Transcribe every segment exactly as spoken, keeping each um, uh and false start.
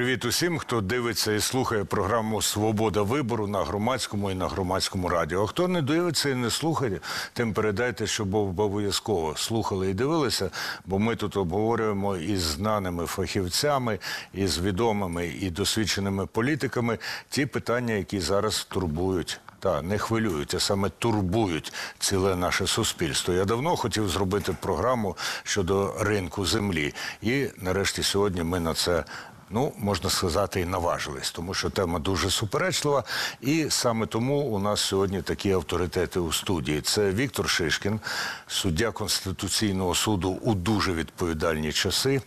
Привіт усім, хто дивиться і слухає програму «Свобода вибору» на Громадському і на Громадському радіо. А хто не дивиться і не слухає, тим передайте, щоб обов'язково слухали і дивилися, бо ми тут обговорюємо із знаними фахівцями, із відомими і досвідченими політиками ті питання, які зараз турбують. Та, не хвилюють, а саме турбують ціле наше суспільство. Я давно хотів зробити програму щодо ринку землі. І нарешті сьогодні ми на це, ну, можна сказати, і наважились, тому що тема дуже суперечлива. І саме тому у нас сьогодні такі авторитети у студії. Це Віктор Шишкін, суддя Конституційного суду у дуже відповідальні часи.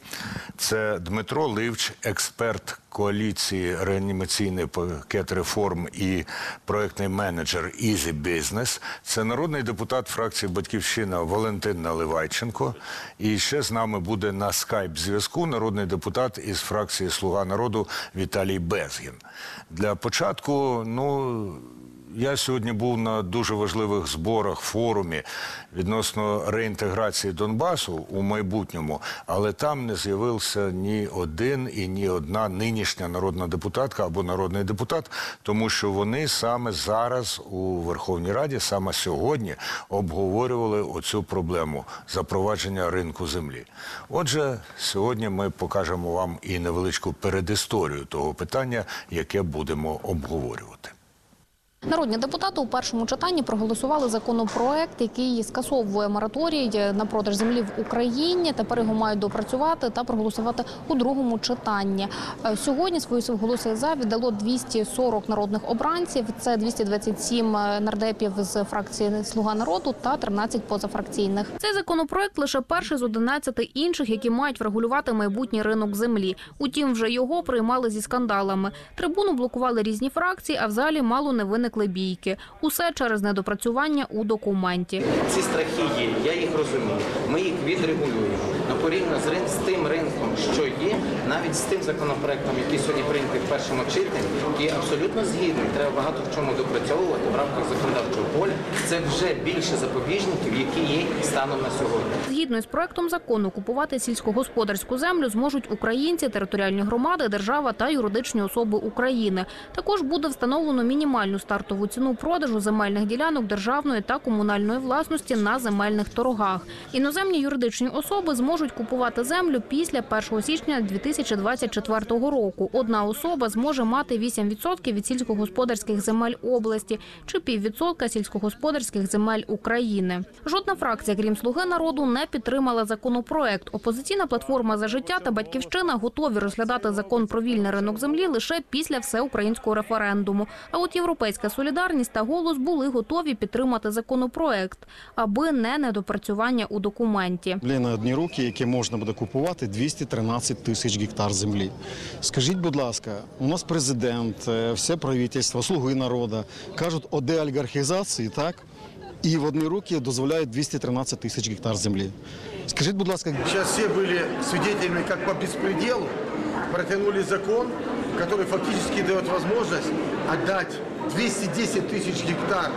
Це Дмитро Ливч, експерт коаліції «Реанімаційний пакет реформ» і проєктний менеджер «Easy Business». Це народний депутат фракції «Батьківщина» Валентин Наливайченко. І ще з нами буде на скайп-зв'язку народний депутат із фракції «Слуга народу» Віталій Безгін. Для початку, ну... Я сьогодні був на дуже важливих зборах, форумі відносно реінтеграції Донбасу у майбутньому, але там не з'явився ні один і ні одна нинішня народна депутатка або народний депутат, тому що вони саме зараз у Верховній Раді, саме сьогодні обговорювали оцю проблему запровадження ринку землі. Отже, сьогодні ми покажемо вам і невеличку передісторію того питання, яке будемо обговорювати. Народні депутати у першому читанні проголосували законопроект, який скасовує мораторій на продаж землі в Україні. Тепер його мають допрацювати та проголосувати у другому читанні. Сьогодні свої голоси «за» віддало двісті сорок народних обранців. Це двісті двадцять сім нардепів з фракції «Слуга народу» та тринадцять позафракційних. Цей законопроект лише перший з одинадцяти інших, які мають врегулювати майбутній ринок землі. Утім, вже його приймали зі скандалами. Трибуну блокували різні фракції, а в залі мало не виникли бійки. Усе через недопрацювання у документі. Ці страхи є, я їх розумію. Ми їх відрегулюємо. Но порівняно з, рин... з тим ринком, що є, навіть з тим законопроектом, який сьогодні прийнятий в першому читанні, є абсолютно згідний. Треба багато в чому допрацьовувати в рамках законодавчого поля. Це вже більше запобіжників, які є станом на сьогодні. Згідно із проектом закону, купувати сільськогосподарську землю зможуть українці, територіальні громади, держава та юридичні особи України. Також буде встановлено мінімальну стартову ціну продажу земельних ділянок державної та комунальної власності на земельних торгах. Іноземні юридичні особи зможуть купувати землю після першого січня дві тисячі двадцять четвертого року. Одна особа зможе мати вісім відсотків від сільськогосподарських земель області чи піввідсотка сільськогосподарських земель України. Жодна фракція, крім «Слуги народу», не підтримала законопроект. Опозиційна платформа «За життя» та «Батьківщина» готові розглядати закон про вільний ринок землі лише після всеукраїнського референдуму. А от «Європейська солідарність» та «Голос» були готові підтримати законопроект, аби не недопрацювання у документі. На одні руки, які можна буде купувати, двісті тринадцять тисяч гектар землі. Скажіть, будь ласка, у нас президент, все правительство, «Слуги народу» кажуть о деолігархізації, так? І в одні руки дозволяють двісті тринадцять тисяч гектар землі. Скажіть, будь ласка... Зараз всі були свидетелями, як по безпреділу протягнули закон, який фактично дає можливість віддати двісті десять тисяч гектар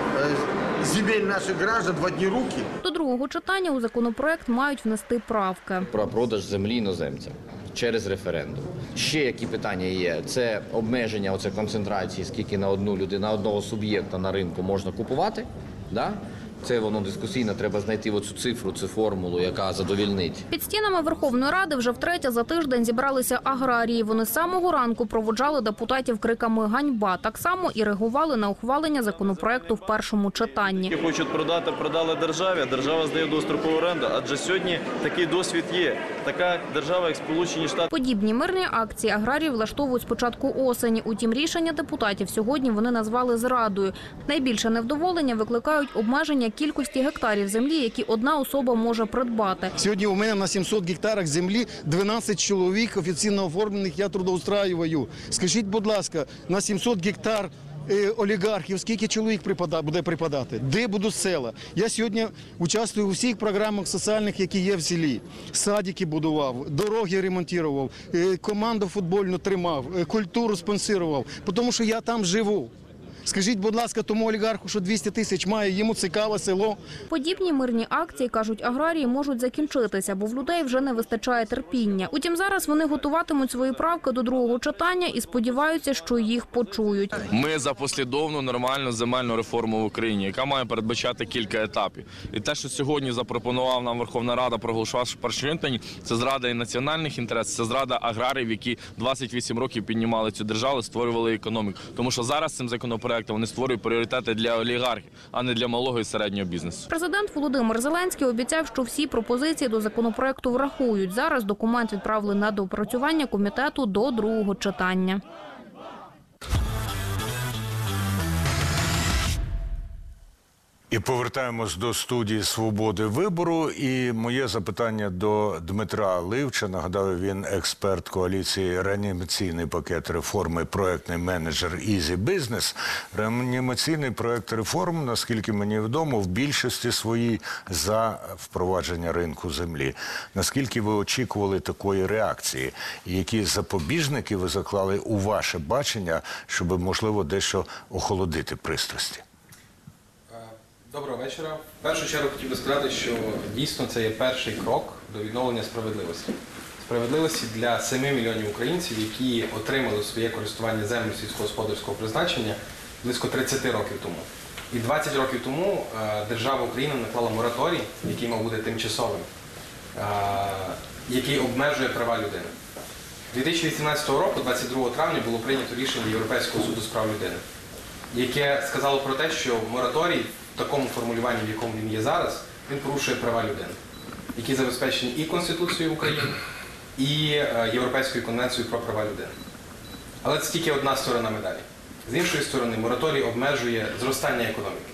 земель наших граждан в одні руки. До другого читання у законопроект мають внести правки. Про продаж землі іноземцям через референдум. Ще які питання є? Це обмеження оце концентрації, скільки на одну людину, на одного суб'єкта на ринку можна купувати, да? Це воно дискусійно, треба знайти оцю цифру, цю формулу, яка задовільнить. Під стінами Верховної Ради вже втретє за тиждень зібралися аграрії. Вони з самого ранку проводжали депутатів криками «Ганьба». Так само і реагували на ухвалення законопроекту в першому читанні. Хочуть продати, продали державі, а держава здає дострокову оренду, адже сьогодні такий досвід є. Така держава, як Сполучені Штати. Подібні мирні акції аграрії влаштовують з початку осені. Утім, рішення депутатів сьогодні вони назвали зрадою. Найбільше невдоволення викликають обмеження кількості гектарів землі, які одна особа може придбати. Сьогодні у мене на сімсот гектарах землі дванадцять чоловік офіційно оформлених я трудоустраюю. Скажіть, будь ласка, на сімсот гектар олігархів скільки чоловік буде припадати? Де будуть села? Я сьогодні участвую у всіх програмах соціальних, які є в селі. Садики будував, дороги ремонтував, команду футбольну тримав, культуру спонсорував, тому що я там живу. Скажіть, будь ласка, тому олігарху, що двісті тисяч має, йому цікаве село. Подібні мирні акції, кажуть аграрії, можуть закінчитися, бо в людей вже не вистачає терпіння. Утім, зараз вони готуватимуть свої правки до другого читання і сподіваються, що їх почують. Ми за послідовну нормальну земельну реформу в Україні, яка має передбачати кілька етапів. І те, що сьогодні запропонував нам Верховна Рада, проголосувавши в першому читанні, це зрада і національних інтересів, це зрада аграріїв, які двадцять вісім років піднімали цю державу, створювали економіку. Тому що зараз цим законопроектом вони створюють пріоритети для олігархів, а не для малого і середнього бізнесу. Президент Володимир Зеленський обіцяв, що всі пропозиції до законопроекту врахують. Зараз документ відправили на доопрацювання комітету до другого читання. І повертаємось до студії «Свободи вибору». І моє запитання до Дмитра Ливча. Нагадаю, він експерт коаліції «Реанімаційний пакет реформи», проектний менеджер «Easy Business». Реанімаційний проект реформ, наскільки мені відомо, в більшості своїй за впровадження ринку землі. Наскільки ви очікували такої реакції? І які запобіжники ви заклали у ваше бачення, щоб, можливо, дещо охолодити пристрасті? Доброго вечора. В першу чергу хотів би сказати, що дійсно це є перший крок до відновлення справедливості. Справедливості для семи мільйонів українців, які отримали своє користування землі сільськогосподарського призначення близько тридцяти років тому. І двадцять років тому держава Україна наклала мораторій, який мав бути тимчасовим, який обмежує права людини. дві тисячі вісімнадцятого року, двадцять другого травня, було прийнято рішення Європейського суду з прав людини, яке сказало про те, що мораторій в такому формулюванні, в якому він є зараз, він порушує права людини, які забезпечені і Конституцією України, і Європейською конвенцією про права людини. Але це тільки одна сторона медалі. З іншої сторони, мораторій обмежує зростання економіки.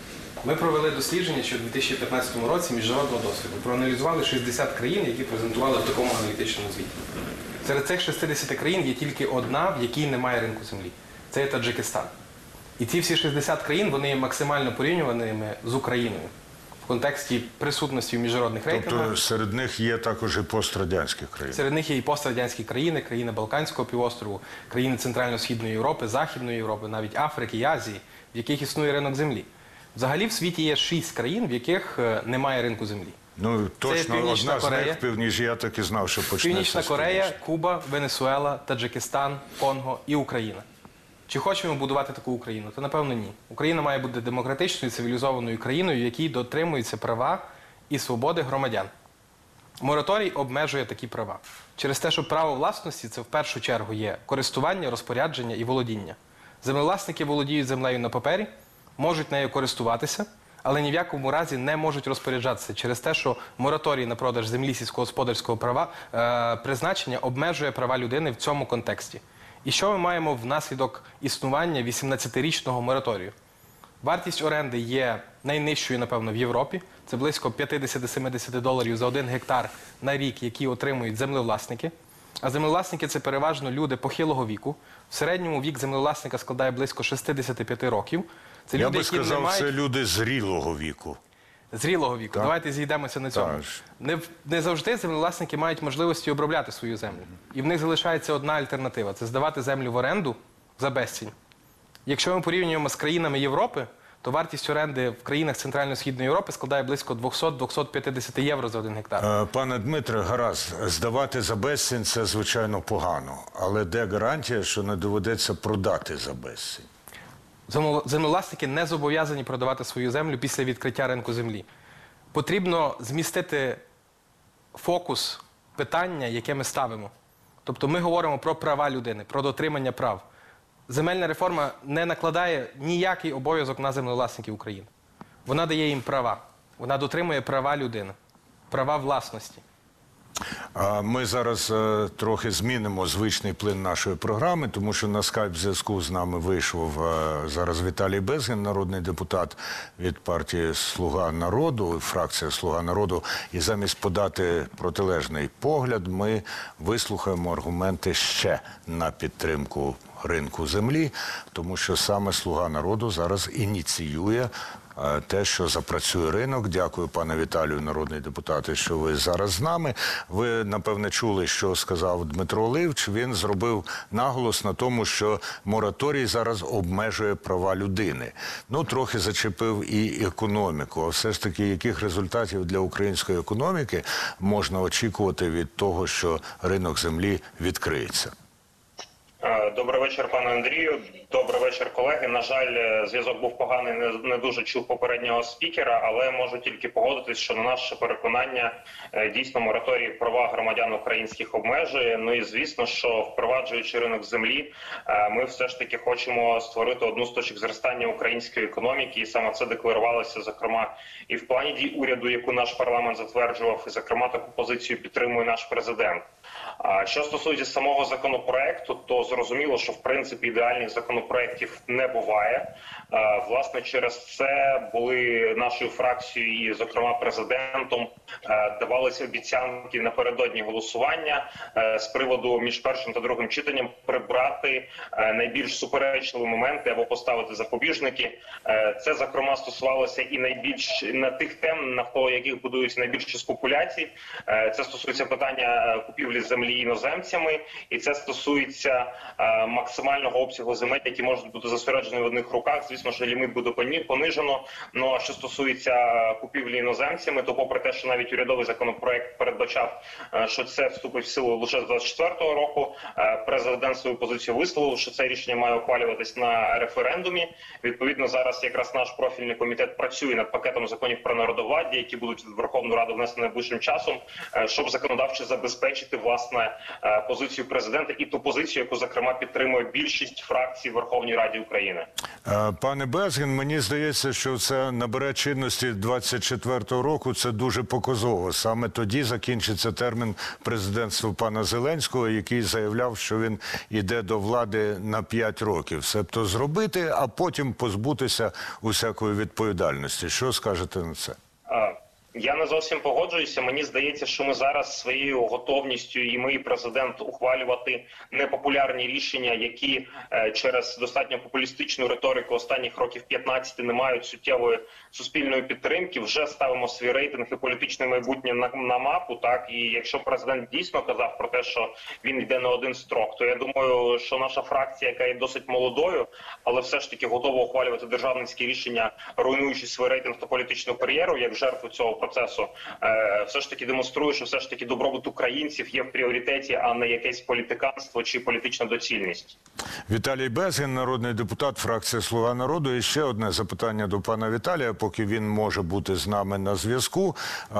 Ми провели дослідження ще у дві тисячі п'ятнадцятому році міжнародного досвіду. Проаналізували шістдесят країн, які презентували в такому аналітичному звіті. Серед цих шістдесяти країн є тільки одна, в якій немає ринку землі. Це є Таджикистан. І ці всі шістдесят країн, вони є максимально порівнюваними з Україною в контексті присутності в міжнародних рейтингах. Тобто серед них є також і пострадянські країни? Серед них є і пострадянські країни, країни Балканського півострову, країни Центрально-Східної Європи, Західної Європи, навіть Африки і Азії, в яких існує ринок землі. Взагалі в світі є шість країн, в яких немає ринку землі. Ну, точно, одна з Корея, них, північ, я так і знав, що почнеться. Північна Корея, Куба, Венесуела, Таджикистан, Конго і Україна. Чи хочемо будувати таку Україну? Та, напевно, ні. Україна має бути демократичною, цивілізованою країною, в якій дотримуються права і свободи громадян. Мораторій обмежує такі права. Через те, що право власності – це в першу чергу є користування, розпорядження і володіння. Землевласники володіють землею на папері, можуть нею користуватися, але ні в якому разі не можуть розпоряджатися через те, що мораторій на продаж землі сільськогосподарського права, е, призначення обмежує права людини в цьому контексті. І що ми маємо внаслідок існування вісімнадцятирічного мораторію? Вартість оренди є найнижчою, напевно, в Європі. Це близько п'ятдесят-сімдесят доларів за один гектар на рік, які отримують землевласники. А землевласники – це переважно люди похилого віку. В середньому вік землевласника складає близько шістдесят п'ять років. Це Я люди, би які сказав, не мають... це люди зрілого віку. Зрілого віку. Так. Давайте зійдемося на цьому. Так. Не, не завжди землевласники мають можливості обробляти свою землю. І в них залишається одна альтернатива – це здавати землю в оренду за безцінь. Якщо ми порівнюємо з країнами Європи, то вартість оренди в країнах Центрально-Східної Європи складає близько двісті до двохсот п'ятдесят євро за один гектар. Е, Пане Дмитре, гаразд, здавати за безцінь – це, звичайно, погано. Але де гарантія, що не доведеться продати за безцінь? Землевласники не зобов'язані продавати свою землю після відкриття ринку землі. Потрібно змістити фокус питання, яке ми ставимо. Тобто ми говоримо про права людини, про дотримання прав. Земельна реформа не накладає ніякий обов'язок на землевласників України. Вона дає їм права. Вона дотримує права людини, права власності. А ми зараз е, трохи змінимо звичний плин нашої програми, тому що на скайп-зв'язку з нами вийшов е, зараз Віталій Безгін, народний депутат від партії «Слуга народу», фракція «Слуга народу». І замість подати протилежний погляд, ми вислухаємо аргументи ще на підтримку ринку землі, тому що саме «Слуга народу» зараз ініціює е, те, що запрацює ринок. Дякую, пане Віталію, народний депутат, що ви зараз з нами. Ви, напевне, чули, що сказав Дмитро Ливч. Він зробив наголос на тому, що мораторій зараз обмежує права людини. Ну, трохи зачепив і економіку. А все ж таки, яких результатів для української економіки можна очікувати від того, що ринок землі відкриється? Добрий вечір, пане Андрію. Добрий вечір, колеги. На жаль, зв'язок був поганий, не, не дуже чув попереднього спікера, але можу тільки погодитись, що на наше переконання дійсно мораторій права громадян українських обмежує. Ну і звісно, що впроваджуючи ринок землі, ми все ж таки хочемо створити одну з точок зростання української економіки, і саме це декларувалося, зокрема, і в плані дій уряду, яку наш парламент затверджував, і, зокрема, таку позицію підтримує наш президент. А що стосується самого законопроекту, то зрозуміло, що в принципі ідеальних законопроектів не буває. Власне, через це були нашою фракцією і, зокрема, президентом давалися обіцянки напередодні голосування з приводу між першим та другим читанням прибрати найбільш суперечливі моменти або поставити запобіжники. Це, зокрема, стосувалося і найбільш на тих тем, навколо яких будуються найбільші спекуляції. Це стосується питання купівлі землі іноземцями, і це стосується е, максимального обсягу земель, які можуть бути зосереджені в одних руках. Звісно, що ліміт буде понижено. Ну а що стосується купівлі іноземцями, то попри те, що навіть урядовий законопроект передбачав, е, що це вступить в силу лише з двадцять четвертого року, е, президент свою позицію висловив, що це рішення має ухвалюватись на референдумі. Відповідно, зараз якраз наш профільний комітет працює над пакетом законів про народовладдя, які будуть в Верховну Раду внесені найближчим часом, е, щоб законодавчо забезпечити власне позицію президента і ту позицію, яку, зокрема, підтримує більшість фракцій в Верховній Раді України. Пане Безгін, мені здається, що це набере чинності двадцять четвертого року. Це дуже показово. Саме тоді закінчиться термін президентства пана Зеленського, який заявляв, що він йде до влади на п'ять років. Себто зробити, а потім позбутися усякої відповідальності. Що скажете на це? Я не зовсім погоджуюся. Мені здається, що ми зараз своєю готовністю, і ми, і президент, ухвалювати непопулярні рішення, які е, через достатньо популістичну риторику останніх років п'ятнадцять не мають суттєвої суспільної підтримки, вже ставимо свій рейтинг і політичне майбутнє на, на мапу. Так, і якщо президент дійсно казав про те, що він йде на один строк, то я думаю, що наша фракція, яка є досить молодою, але все ж таки готова ухвалювати державницькі рішення, руйнуючи свій рейтинг та політичну кар'єру, як жертву цього процесу, все ж таки демонструє, що все ж таки добробут українців є в пріоритеті, а не якесь політиканство чи політична доцільність. Віталій Безгін, народний депутат, фракція «Слуга народу». І ще одне запитання до пана Віталія, поки він може бути з нами на зв'язку.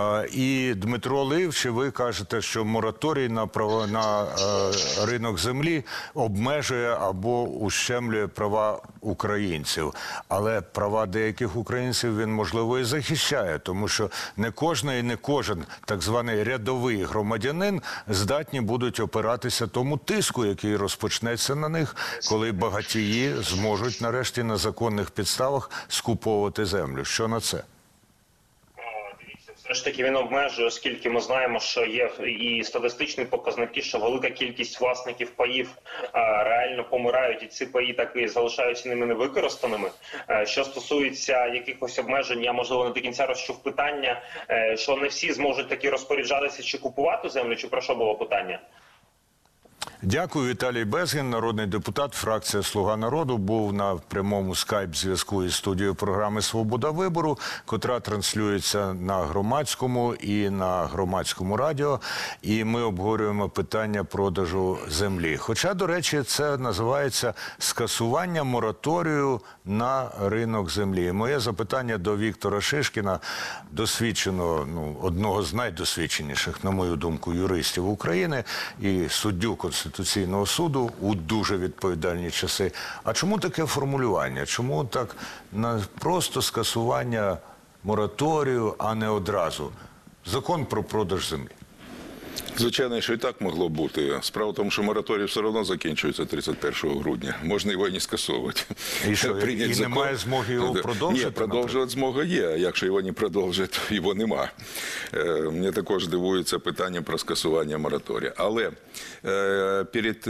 І Дмитро Ливч, ви кажете, що мораторій на право на ринок землі обмежує або ущемлює права українців. Але права деяких українців він, можливо, і захищає, тому що не кожна і не кожен так званий рядовий громадянин здатні будуть опиратися тому тиску, який розпочнеться на них, коли багатії зможуть нарешті на законних підставах скуповувати землю. Що на це? Все ж таки він обмежує, оскільки ми знаємо, що є і статистичні показники, що велика кількість власників паїв а, реально помирають, і ці паї так і залишаються ними невикористаними. А, що стосується якихось обмежень, я, можливо, не до кінця розчув питання, а, що не всі зможуть таки розпоряджатися чи купувати землю, чи про що було питання? Дякую. Віталій Безгін, народний депутат, фракція «Слуга народу», був на прямому скайп-зв'язку із студією програми «Свобода вибору», котра транслюється на Громадському і на Громадському радіо. І ми обговорюємо питання продажу землі. Хоча, до речі, це називається скасування мораторію на ринок землі. Моє запитання до Віктора Шишкіна, досвідченого, ну, одного з найдосвідченіших, на мою думку, юристів України і суддю Конституційного суду у дуже відповідальні часи. А чому таке формулювання? Чому так на просто скасування мораторію, а не одразу? Закон про продаж землі. Звичайно, що і так могло бути. Справа в тому, що мораторій все одно закінчується тридцять першого грудня. Можна його і не скасовувати. І що, і немає змоги його продовжити? Ні, продовжувати змога є. А якщо його не продовжать, то його нема. Мені також дивується питання про скасування мораторію. Але перед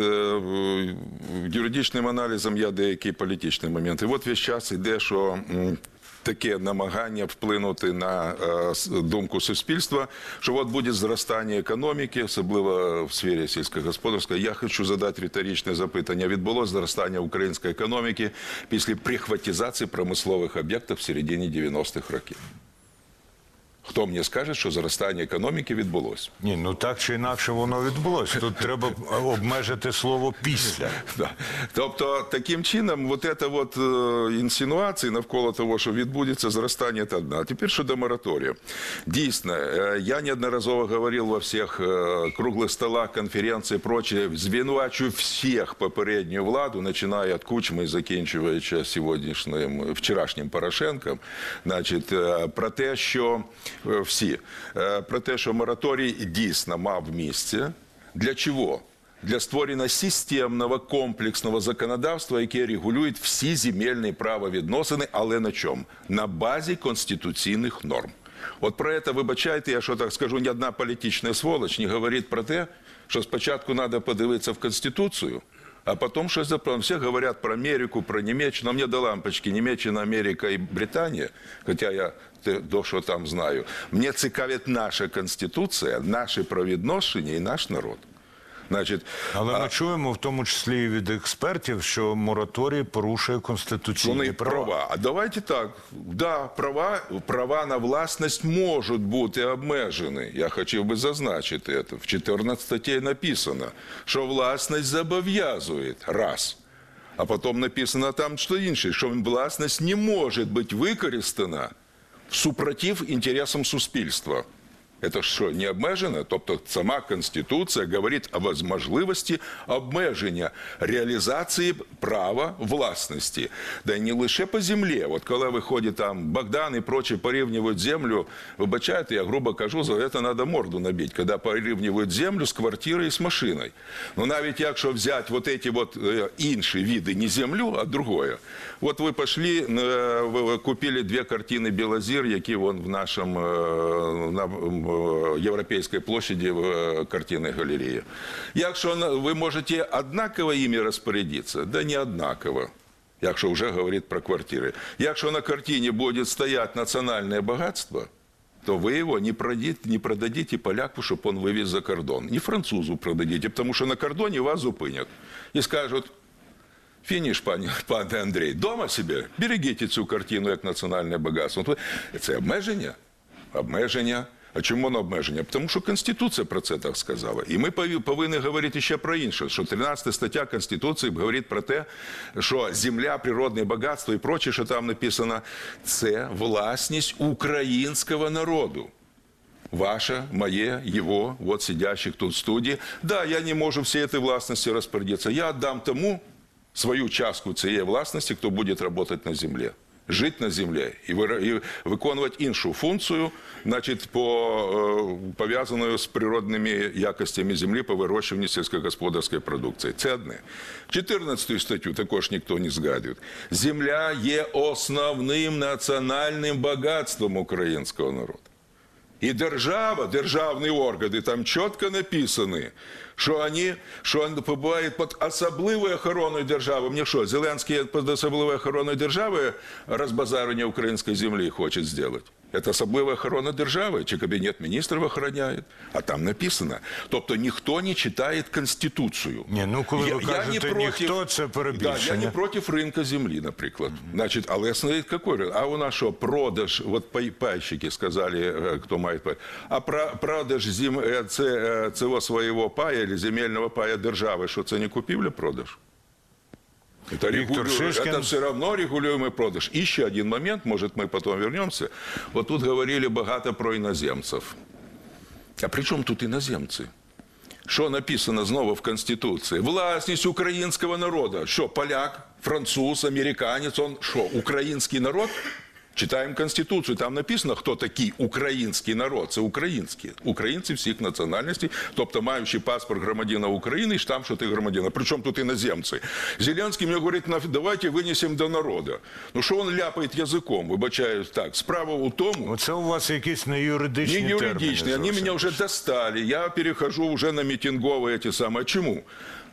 юридичним аналізом є деякі політичні моменти. От весь час йде, що таке намагання вплинути на е, с- думку суспільства, що от буде зростання економіки, особливо в сфері сільськогосподарської. Я хочу задати риторичне запитання. Відбулося зростання української економіки після прихватизації промислових об'єктів в середині дев'яностих років? Хто мені скаже, що зростання економіки відбулося? Ні, ну так чи інакше воно відбулося. Тут треба обмежити слово «після». Да. Тобто, таким чином, вот это вот е, інсинуації навколо того, що відбудеться зростання, це одна. А тепер щодо мораторію. Дійсно, е, я неодноразово говорив во всіх е, круглих столах, конференції і прочее, звинувачую всіх попередню владу, починає від Кучми і закінчуючи сьогоднішнім, вчорашнім Порошенком, значить, е, про те, що е, всі, е, про те, що мораторій дійсно мав місце. Для чого? Для створення системного, комплексного законодавства, яке регулює всі земельні правовідносини, але на чому? На базі конституційних норм. От про це, вибачайте, я що так скажу, ні одна політична сволоч не говорить про те, що спочатку треба подивитися в Конституцію, а потім щось заправити. Всі говорять про Америку, про Німеччину, а мені до лампочки Німеччина, Америка і Британія, хоча я до що там знаю. Мені цікавить наша Конституція, наші правовідношення і наш народ. Значить, Але а, ми чуємо, в тому числі і від експертів, що мораторій порушує конституційні вони права. права. А давайте так. Да, права, права на власність можуть бути обмежені. Я хотів би зазначити це. В чотирнадцятій статті написано, що власність зобов'язує. Раз. А потім написано там що інше, що власність не може бути використана супротив інтересам суспільства. Это що, не обмежено? Тобто сама Конституція говорить о можливості обмеження реалізації права власності. Да і не лише по землі. От коли виходить там Богдан і прочі порівнюють землю, вибачайте, я грубо кажу, за це треба морду набити, коли порівнюють землю з квартирою і з машиною. Ну навіть якщо взяти вот эти вот інші види, не землю, а другое. От ви пішли, ви купили дві картини Білозір, які вон в нашому на Європейській площаді в картинній галереї. Якщо ви можете однаково іми розпорядитися, да не однаково, якщо вже говорить про квартири. Якщо на картині буде стояти національне багатство, то ви його не продадите, не продадите поляку, щоб він вивіз за кордон. Не французу продадите, тому що на кордоні вас зупинять. І скажуть: фініш, пане, пане Андрій, дома себе, берегіть цю картину як національне багатство. Це обмеження? Обмеження. А чому воно обмеження? Тому що Конституція про це так сказала. І ми повинні говорити ще про інше, що тринадцята стаття Конституції говорить про те, що земля, природне багатство і проче, що там написано, це власність українського народу. Ваша, моє, его, вот сидящих тут в студії. Да, я не можу всієї цієї власності розпорядитися. Я віддам тому свою частку цієї власності, хто буде працювати на землі. Жити на землі і виконувати іншу функцію, значить, по, пов'язаною з природними якостями землі по вирощуванню сільськогосподарської продукції. Це одне. чотирнадцяту статтю також ніхто не згадує. Земля є основним національним багатством українського народу. І держава, державні органи, там чітко написані, що вони, що вони побувають під особливою охороною держави. Мені що, Зеленський під особливою охороною держави розбазарення української землі хоче зробити? Це особлива охорона держави, чи Кабінет міністрів охороняє? А там написано. Тобто ніхто не читає Конституцію. Ні, ну коли я, ви кажете проти, ніхто, це перебільшення. Да, я не проти ринку землі, наприклад. Значить, але смотрите, який. А у нас що, продаж, от пайщики сказали, хто має пай. А про, продаж зем, це, цього свого пая, або земельного пая держави, що це не купівля-продаж? Это, регулю... это все равно регулируемый продаж. И еще один момент, может, мы потом вернемся. Вот тут говорили богато про иноземцев. А при чем тут иноземцы? Что написано снова в Конституции? Властность украинского народа. Что, поляк, француз, американец, он что, украинский народ? Читаємо Конституцію, там написано, хто такий український народ. Це українські. Українці всіх національностей, тобто маючи паспорт громадянина України, і там, що ти громадянин. Причому тут іноземці. Зеленський мені говорить, давайте винесемо до народу. Ну що він ляпає язиком, вибачаю так. Справа у тому... Оце у вас якісь неюридичні терміни. Не юридичні, вони мене вже достали. Я перехожу вже на мітингові ті самі. Чому?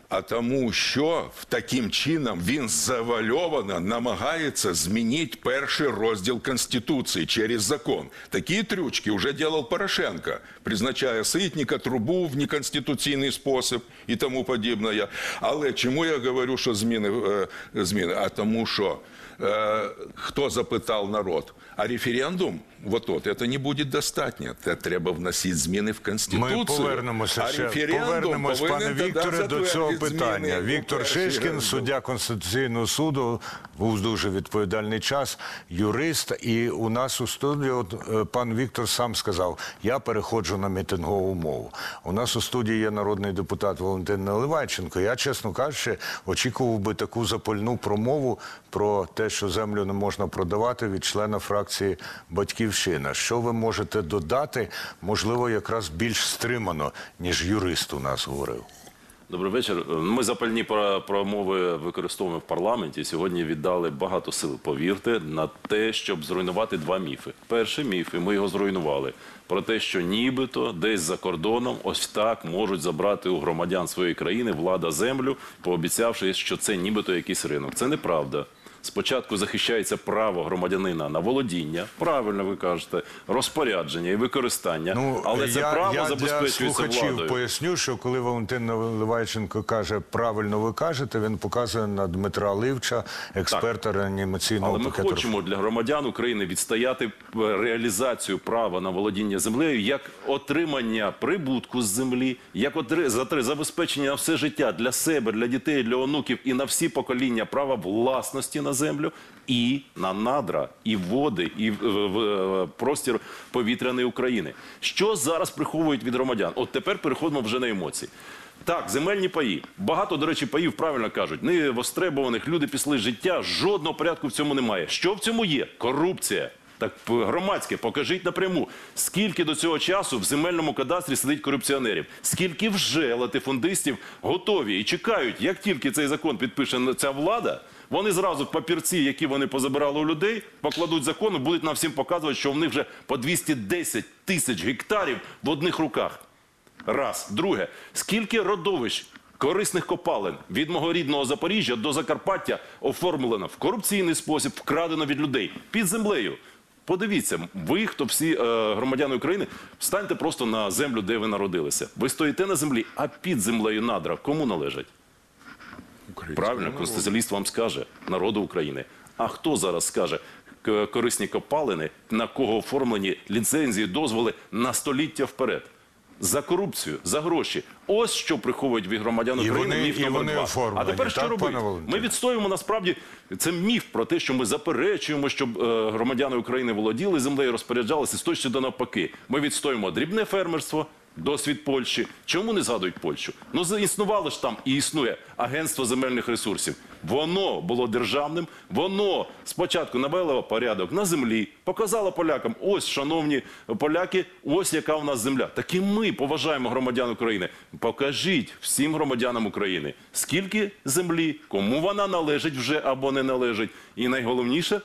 А тому, що таким чином він завальовано намагається змінити перший розділ Конституції через закон. Такі трючки вже робив Порошенко, призначає Ситника, Трубу в неконституційний спосіб і тому подібне. Але чому я говорю, що зміни? зміни? А тому, що е, хто запитав народ? А референдум, вот от, це не буде достатньо. Це треба вносити зміни в Конституцію. Ми повернемося а ще, референдум повернемось, пане Вікторе, до цього питання. Віктор Шишкін, суддя Конституційного суду, був дуже відповідальний час, юрист. І у нас у студії, от, пан Віктор сам сказав, я переходжу на мітингову мову. У нас у студії є народний депутат Валентин Наливайченко. Я, чесно кажучи, очікував би таку запальну промову про те, що землю не можна продавати, від члена фракції «Батьківщина». Що ви можете додати, можливо, якраз більш стримано, ніж юрист у нас говорив? Добрий вечір. Ми запальні промови використовуємо в парламенті. Сьогодні віддали багато сил, повірте, на те, щоб зруйнувати два міфи. Перший міф, і ми його зруйнували, про те, що нібито десь за кордоном ось так можуть забрати у громадян своєї країни влада землю, пообіцявши, що це нібито якийсь ринок. Це неправда. Спочатку захищається право громадянина на володіння, правильно ви кажете, розпорядження і використання, ну, але це я, право я забезпечується для слухачів владою. Поясню, що коли Валентин Наливайченко каже «правильно ви кажете», він показує на Дмитра Ливча, експерта реанімаційного Але ми пакету. хочемо для громадян України відстояти реалізацію права на володіння землею як отримання прибутку з землі, як забезпечення на все життя для себе, для дітей, для онуків і на всі покоління права власності на землю і на надра, і води, і в простір повітряної України. Що зараз приховують від громадян? От тепер переходимо вже на емоції. Так, земельні паї. Багато, до речі, паїв, правильно кажуть, не востребованих, люди пішли з життя, жодного порядку в цьому немає. Що в цьому є? Корупція. Так, громадське, покажіть напряму, скільки до цього часу в земельному кадастрі сидить корупціонерів, скільки вже латифундистів готові і чекають, як тільки цей закон підпише ця влада, вони зразу папірці, які вони позабирали у людей, покладуть закон і будуть нам всім показувати, що в них вже по двісті десять тисяч гектарів в одних руках. Раз. Друге. Скільки родовищ корисних копалин від мого рідного Запоріжжя до Закарпаття оформлено в корупційний спосіб, вкрадено від людей під землею. Подивіться, ви, хто всі е, громадяни України, встаньте просто на землю, де ви народилися. Ви стоїте на землі, а під землею надра кому належать? Правильно, конституціаліст вам скаже, народу України. А хто зараз скаже, корисні копалини, на кого оформлені ліцензії, дозволи на століття вперед? За корупцію, за гроші. Ось що приховують від громадян України вони, міф номер два. А тепер що робити? Ми відстоюємо насправді, це міф про те, що ми заперечуємо, щоб е, громадяни України володіли землею, розпоряджалися, з точно до навпаки. Ми відстоюємо дрібне фермерство, досвід Польщі. Чому не згадують Польщу? Ну, існувало ж там і існує Агентство земельних ресурсів. Воно було державним, воно спочатку навело порядок на землі, показало полякам, ось, шановні поляки, ось яка у нас земля. Так і ми поважаємо громадян України. Покажіть всім громадянам України, скільки землі, кому вона належить вже або не належить. І найголовніше,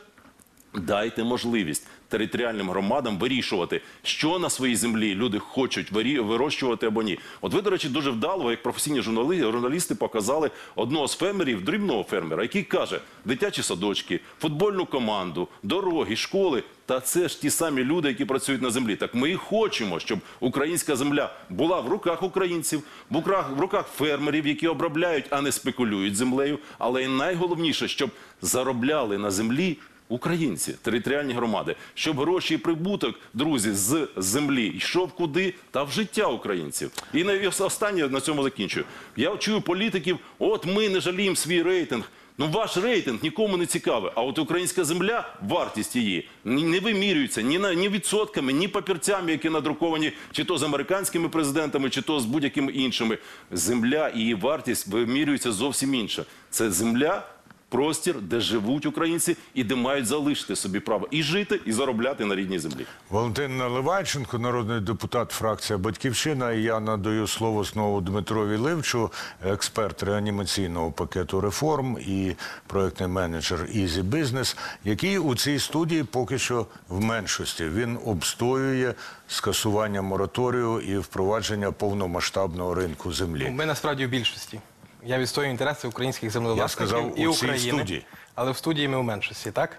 дайте можливість територіальним громадам вирішувати, що на своїй землі люди хочуть вирощувати або ні. От ви, до речі, дуже вдало, як професійні журналісти, показали одного з фермерів, дрібного фермера, який каже, дитячі садочки, футбольну команду, дороги, школи. Та це ж ті самі люди, які працюють на землі. Так ми і хочемо, щоб українська земля була в руках українців, в руках, в руках фермерів, які обробляють, а не спекулюють землею. Але і найголовніше, щоб заробляли на землі українці, територіальні громади, щоб гроші і прибуток, друзі, з землі йшов куди? Та в життя українців. І останнє на цьому закінчую. Я чую політиків, от ми не жаліємо свій рейтинг. Ну, ваш рейтинг нікому не цікавий, а от українська земля, вартість її, не вимірюється ні, на, ні відсотками, ні папірцями, які надруковані чи то з американськими президентами, чи то з будь-якими іншими. Земля і її вартість вимірюється зовсім інше. Це земля, простір, де живуть українці і де мають залишити собі право і жити, і заробляти на рідній землі. Валентин Наливайченко, народний депутат, фракція «Батьківщина». І я надаю слово знову Дмитрові Ливчу, експерт реанімаційного пакету реформ і проєктний менеджер Easy Business, який у цій студії поки що в меншості. Він обстоює скасування мораторію і впровадження повномасштабного ринку землі. Ми насправді в більшості. Я відстоюю інтереси українських землевласників сказав, і у цій України. студії. Але в студії ми у меншості, так?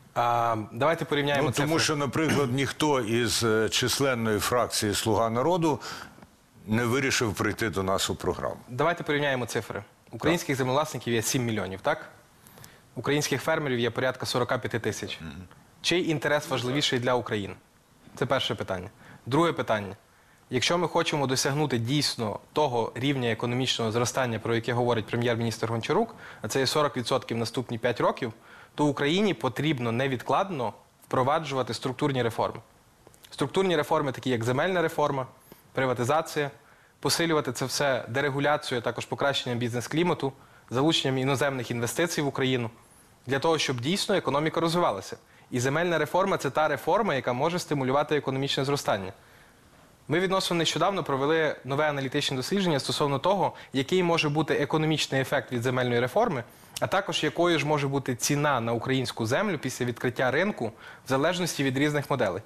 А, давайте порівняємо Ну, цифри. тому що, наприклад, ніхто із е, численної фракції «Слуга народу» не вирішив прийти до нас у програму. Давайте порівняємо цифри. Українських землевласників є сім мільйонів, так? Українських фермерів є порядка сорок п'ять тисяч. Mm-hmm. Чий інтерес важливіший для України? Це перше питання. Друге питання. Якщо ми хочемо досягнути дійсно того рівня економічного зростання, про яке говорить прем'єр-міністр Гончарук, а це є сорок відсотків наступні п'ять років, то Україні потрібно невідкладно впроваджувати структурні реформи. Структурні реформи, такі як земельна реформа, приватизація, посилювати це все дерегуляцією, також покращенням бізнес-клімату, залученням іноземних інвестицій в Україну, для того, щоб дійсно економіка розвивалася. І земельна реформа – це та реформа, яка може стимулювати економічне зростання. Ми відносно нещодавно провели нове аналітичне дослідження стосовно того, який може бути економічний ефект від земельної реформи, а також якою ж може бути ціна на українську землю після відкриття ринку в залежності від різних моделей.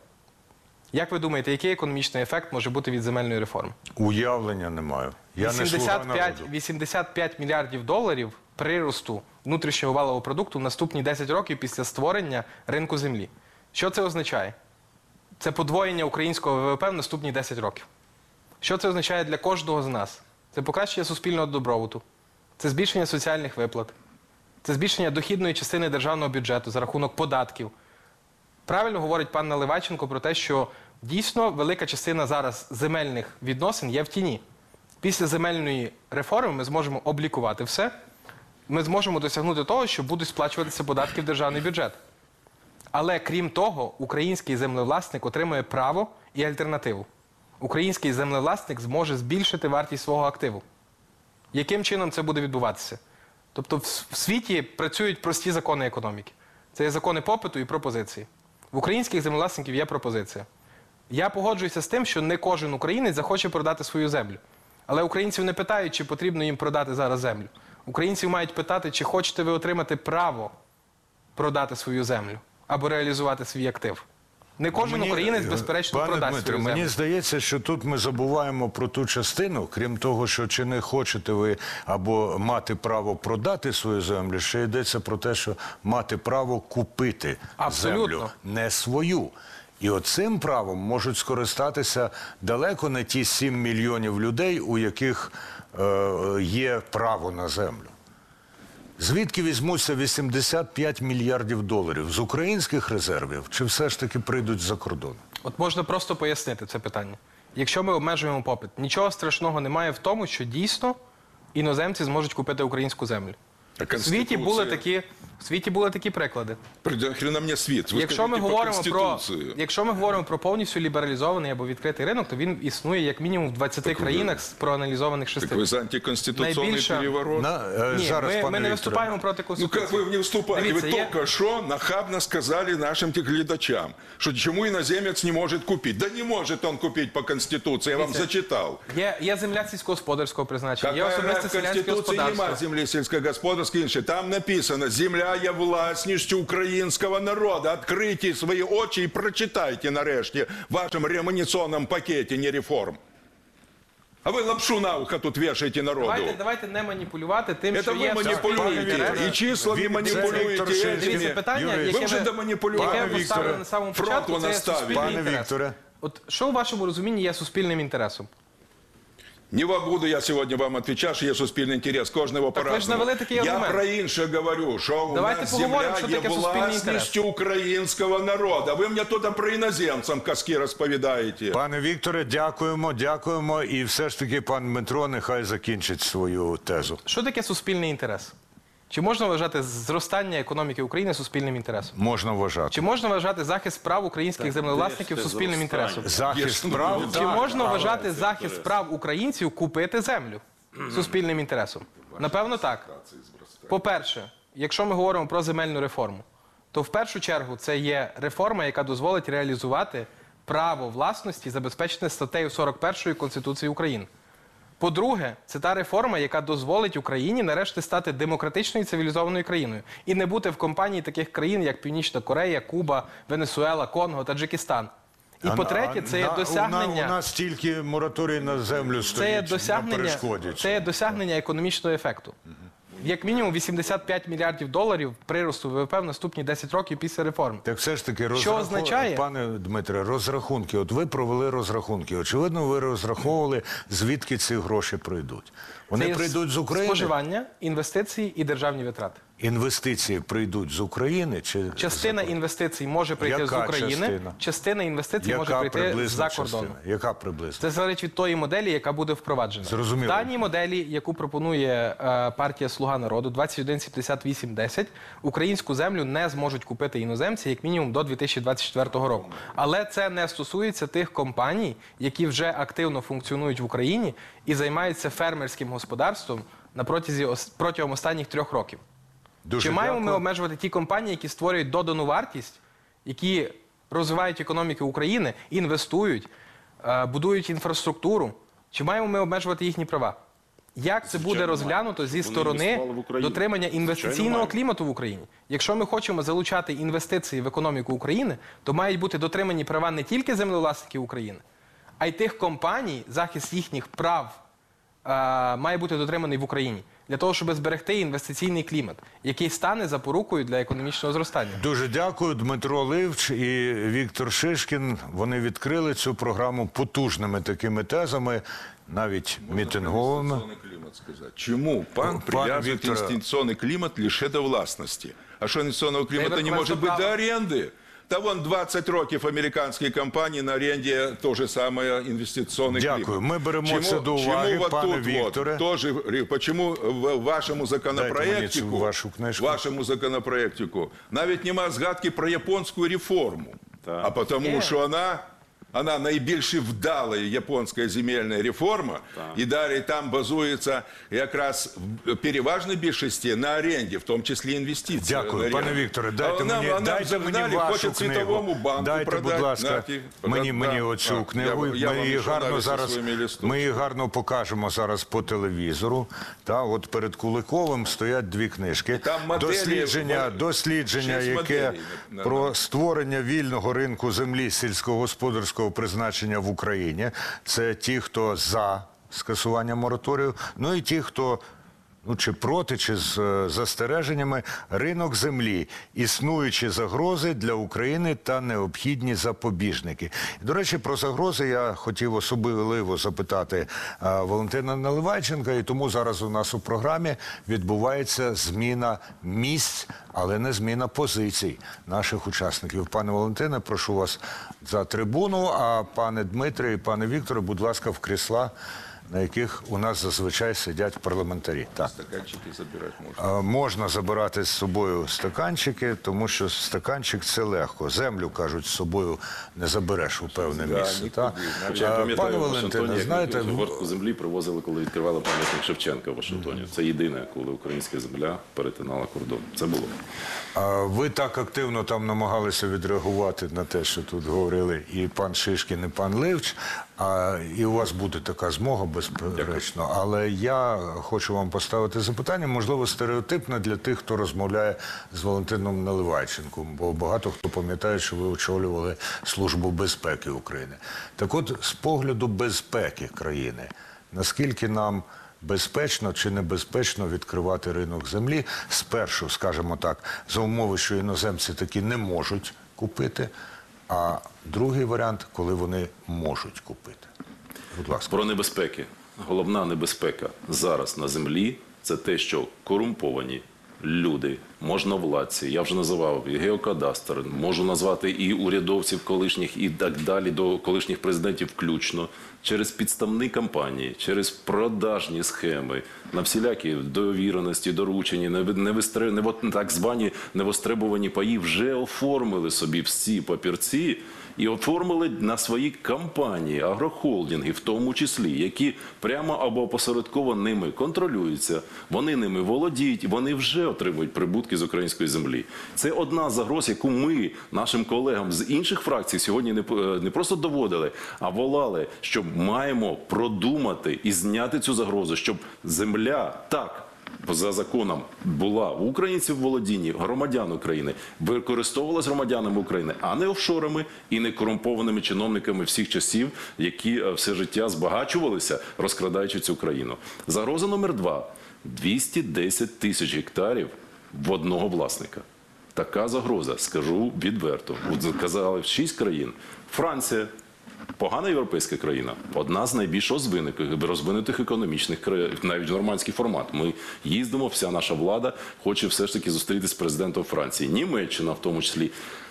Як ви думаєте, який економічний ефект може бути від земельної реформи? Уявлення не маю. Я не «Слуга народу». вісімдесят п'ять мільярдів доларів приросту внутрішнього валового продукту в наступні десять років після створення ринку землі. Що це означає? Це подвоєння українського ВВП в наступні десять років. Що це означає для кожного з нас? Це покращення суспільного добробуту, це збільшення соціальних виплат, це збільшення дохідної частини державного бюджету за рахунок податків. Правильно говорить пан Наливайченко про те, що дійсно велика частина зараз земельних відносин є в тіні. Після земельної реформи ми зможемо облікувати все, ми зможемо досягнути того, що будуть сплачуватися податки в державний бюджет. Але крім того, український землевласник отримує право і альтернативу. Український землевласник зможе збільшити вартість свого активу. Яким чином це буде відбуватися? Тобто в світі працюють прості закони економіки. Це є закони попиту і пропозиції. В українських землевласників є пропозиція. Я погоджуюся з тим, що не кожен українець захоче продати свою землю. Але українців не питають, чи потрібно їм продати зараз землю. Українців мають питати, чи хочете ви отримати право продати свою землю або реалізувати свій актив. Не кожен Мені, українець, безперечно, пане продасть Дмитре, свою землю. мені здається, що тут ми забуваємо про ту частину, крім того, що чи не хочете ви або мати право продати свою землю, ще йдеться про те, що мати право купити Абсолютно. землю, не свою. І оцим правом можуть скористатися далеко не ті сім мільйонів людей, у яких е, є право на землю. Звідки візьмуться вісімдесят п'ять мільярдів доларів? З українських резервів чи все ж таки прийдуть з-за кордону? От можна просто пояснити це питання. Якщо ми обмежуємо попит, нічого страшного немає в тому, що дійсно іноземці зможуть купити українську землю. В світі були такі, в світі були такі приклади. Хрена мені світ. Ви Якщо ми, по говоримо про, Конституції. якщо ми говоримо про повністю лібералізований або відкритий ринок, то він існує як мінімум в двадцяти Так ви- країнах з проаналізованих шести. Так ви за антиконституційний Найбільша- переворот? На, е, Ні, зараз, ми, пане ми не Вікторе. виступаємо проти Ну Конституції. как вы не выступаете? Дивіться, Вы є- только что нахабно сказали нашим глядачам, что чему иноземец не может купить. Да не может он купить по Конституции, я вам Дивіться, зачитал. Є, є земля сільськогосподарського призначення, є Какая особисте в селянське Конституции нема господарство. земли сельскохозяйственной інші. Там написано, земля є власністю українського народу. Открийте свої очі і прочитайте нарешті в вашому ремонісонному пакеті не реформ. А ви лапшу на ухо тут вешаєте народу. Давайте, давайте не маніпулювати тим, Это що вы є манипулируете, інтереси. и числами Віктор манипулируете Шильський. Дивіться, этими. питання, Юрій, яке ви вже ви- доманіпулювали. яке Пане ви ставили Вікторе, на самому фронт початку, ви це є наставили. суспільний Пане інтерес. Вікторе. От що у вашому розумінні є суспільним інтересом? Не буду я сьогодні вам відповідати, що є суспільний інтерес. Кожного Так ви ж по-разному. навели такий Я аргумент. про інше говорю, що у Давайте нас поговоримо, земля що є таке суспільний власністю українського народу. Ви мені тут про іноземцям казки розповідаєте. Пане Вікторе, дякуємо, дякуємо. І все ж таки пан Дмитро нехай закінчить свою тезу. Що таке суспільний інтерес? Чи можна вважати зростання економіки України суспільним інтересом? Можна вважати. Чи можна вважати захист прав українських землевласників суспільним інтересом? Захист прав. Чи так, можна але- вважати захист прав українців купити землю суспільним інтересом? Напевно, так. По-перше, якщо ми говоримо про земельну реформу, то в першу чергу це є реформа, яка дозволить реалізувати право власності, забезпечене статтею сорок першої Конституції України. По-друге, це та реформа, яка дозволить Україні нарешті стати демократичною і цивілізованою країною. І не бути в компанії таких країн, як Північна Корея, Куба, Венесуела, Конго, Таджикистан. І по-третє, це є на- досягнення... У нас тільки мораторій на землю Це є стоїть на досягнення, перешкоді. це є досягнення економічного ефекту. Як мінімум вісімдесят п'ять мільярдів доларів приросту ВВП в наступні десять років після реформ. Так все ж таки, Що означає? пане Дмитре, розрахунки. От ви провели розрахунки. Очевидно, ви розраховували, звідки ці гроші прийдуть. Вони Це є прийдуть з України? споживання, інвестиції і державні витрати. Інвестиції прийдуть з України? Чи Частина інвестицій може прийти Яка з України, частина? частина інвестицій Яка може прийти приблизна з-за кордону. частина? Яка приблизно? Це залежить від тої моделі, яка буде впроваджена. Зрозуміло. В даній моделі, яку пропонує е, партія «Слуга народу», двадцять один сімдесят вісім десять, українську землю не зможуть купити іноземці, як мінімум, до дві тисячі двадцять четвертого року. Але це не стосується тих компаній, які вже активно функціонують в Україні і займаються фермерським господарством на протязі, ос- протягом останніх трьох років. Дуже Чи маємо ми дякую. обмежувати ті компанії, які створюють додану вартість, які розвивають економіку України, інвестують, е, будують інфраструктуру? Чи маємо ми обмежувати їхні права? Як це буде Звичайно, розглянуто зі Вони сторони інвестували в Україну. дотримання Звичайно, інвестиційного маємо. клімату в Україні? Якщо ми хочемо залучати інвестиції в економіку України, то мають бути дотримані права не тільки землевласників України, а й тих компаній, захист їхніх прав е, має бути дотриманий в Україні. Для того, щоб зберегти інвестиційний клімат, який стане запорукою для економічного зростання. Дуже дякую. Дмитро Ливч і Віктор Шишкін. Вони відкрили цю програму потужними такими тезами, навіть мітинговими. Инвестиционный климат сказать. Чему пан Пан привязывает Виктор- инвестиционный климат лишь до властности? А что инвестиционного климата не Верховенство может быть права. до аренды? Да вон двадцать років американські компанії на оренді то же самое инвестиционный Дякую. климат. Ми беремо Чему- це до уваги, чему вот пане тут Вікторе. Вот, тоже, говорю, почему в вашому Дайте мені законопроектику, цю вашу книжку. вашому законопроектику навіть нема згадки про японську реформу. А потому Є. що вона Вона найбільш вдала японська земельна реформа, і далі там базується якраз в переважній більшості на оренді, в тому числі інвестиції. Дякую, пане Вікторе. Дайте А нам- мені, а нам дайте мені загнали, вашу хочуть книгу. Світовому банку Дайте, продати. будь ласка, Знаєте, мені, да, мені да. оцю А, книгу. я- я ми вам її ще гарно навіть зі зараз, своїми листочками. ми її гарно покажемо зараз по телевізору. Та, от перед Куликовим стоять дві книжки. Там моделі- дослідження, в- дослідження, шість яке моделей, на- на- про створення вільного ринку землі сільськогосподарського призначення в Україні. Це ті, хто за скасування мораторію, ну і ті, хто ну, чи проти, чи з е, застереженнями, ринок землі, існуючі загрози для України та необхідні запобіжники. І, до речі, про загрози я хотів особливо запитати е, Валентина Наливайченка, і тому зараз у нас у програмі відбувається зміна місць, але не зміна позицій наших учасників. Пане Валентине, прошу вас за трибуну, а пане Дмитре і пане Вікторе, будь ласка, в крісла, на яких у нас зазвичай сидять парламентарі. Так. Стаканчики забирати можна. А, Можна забирати з собою стаканчики, тому що стаканчик – це легко. Землю, кажуть, з собою не забереш у певне Да, місце. нікуди. Так? Навіть я А, пам'ятаю, Пане в Вашингтоні, Валентине, як знаєте, гортку землі привозили, коли відкривали пам'ятник Шевченка в Вашингтоні. Це єдине, коли українська земля перетинала кордон. Це було. а ви так активно там намагалися відреагувати на те, що тут говорили і пан Шишкін, і пан Ливч, а, і у вас буде така змога, безперечно. Але я хочу вам поставити запитання, можливо, стереотипне для тих, хто розмовляє з Валентином Наливайченком, бо багато хто пам'ятає, що ви очолювали Службу безпеки України. Так от, з погляду безпеки країни, наскільки нам безпечно чи небезпечно відкривати ринок землі спершу, скажімо так, за умови, що іноземці таки не можуть купити, а другий варіант, коли вони можуть купити. Будь ласка. Про небезпеки. Головна небезпека зараз на землі – це те, що корумповані люди, можновладці, я вже називав і геокадастр, можу назвати і урядовців колишніх, і так далі, до колишніх президентів включно, через підставні кампанії, через продажні схеми, на всілякі довіреності, доручені, невистре, нево, так звані невостребувані паї вже оформили собі всі папірці і оформили на свої компанії, агрохолдинги в тому числі, які прямо або опосередково ними контролюються, вони ними володіють, вони вже отримують прибутки з української землі. Це одна з загроз, яку ми нашим колегам з інших фракцій сьогодні не, не просто доводили, а волали, що маємо продумати і зняти цю загрозу, щоб земля так за законом була у українців в володінні, громадян України, використовувалась громадянами України, а не офшорами і не корумпованими чиновниками всіх часів, які все життя збагачувалися, розкрадаючи цю країну. Загроза номер два – двісті десять тисяч гектарів в одного власника. Така загроза, скажу відверто. От казали шість країн. Франція – погана європейська країна, одна з найбільш розвинутих, розвинутих економічних країн, навіть нормандський формат. Ми їздимо, вся наша влада хоче все ж таки зустрітися з президентом Франції. Німеччина в тому числі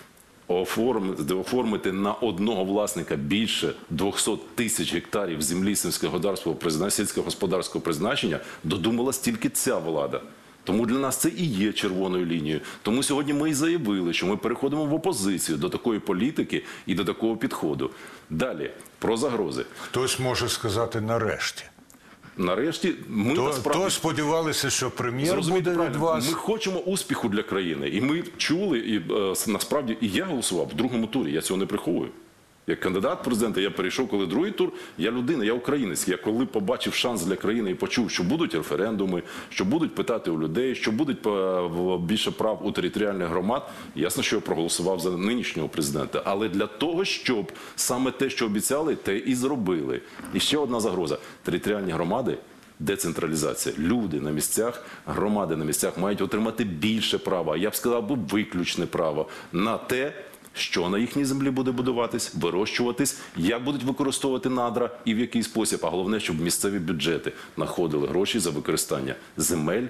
оформити, оформити на одного власника більше двохсот тисяч гектарів землі сільськогосподарського призначення додумалась тільки ця влада. Тому для нас це і є червоною лінією. Тому сьогодні ми і заявили, що ми переходимо в опозицію до такої політики і до такого підходу. Далі, про загрози. Хтось може сказати нарешті. Нарешті, ми то, насправді... То сподівалися, що прем'єр буде від вас. Ми хочемо успіху для країни. І ми чули, і е, насправді, і я голосував в другому турі, я цього не приховую. Як кандидат в президента я перейшов, коли другий тур, я людина, я українець. Я коли побачив шанс для країни і почув, що будуть референдуми, що будуть питати у людей, що будуть більше прав у територіальних громад, ясно, що я проголосував за нинішнього президента. Але для того, щоб саме те, що обіцяли, те і зробили. І ще одна загроза. Територіальні громади, децентралізація. Люди на місцях, громади на місцях мають отримати більше права, я б сказав, бо виключне право на те, що на їхній землі буде будуватись, вирощуватись, як будуть використовувати надра і в який спосіб. А головне, щоб місцеві бюджети знаходили гроші за використання земель,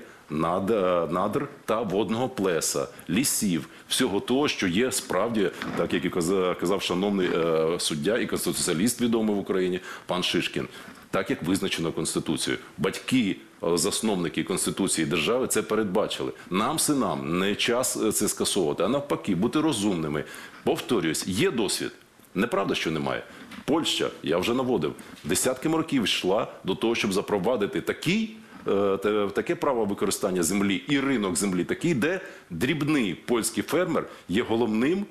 надр та водного плеса, лісів, всього того, що є справді, так як і казав шановний суддя і конституціаліст відомий в Україні, пан Шишкін. Так, як визначено Конституцією. Батьки, засновники Конституції держави це передбачили. Нам, синам, не час це скасовувати, а навпаки, бути розумними. Повторююсь, є досвід. Неправда, що немає. Польща, я вже наводив, десятками років йшла до того, щоб запровадити такий, е, таке право використання землі і ринок землі такий, де дрібний польський фермер є головним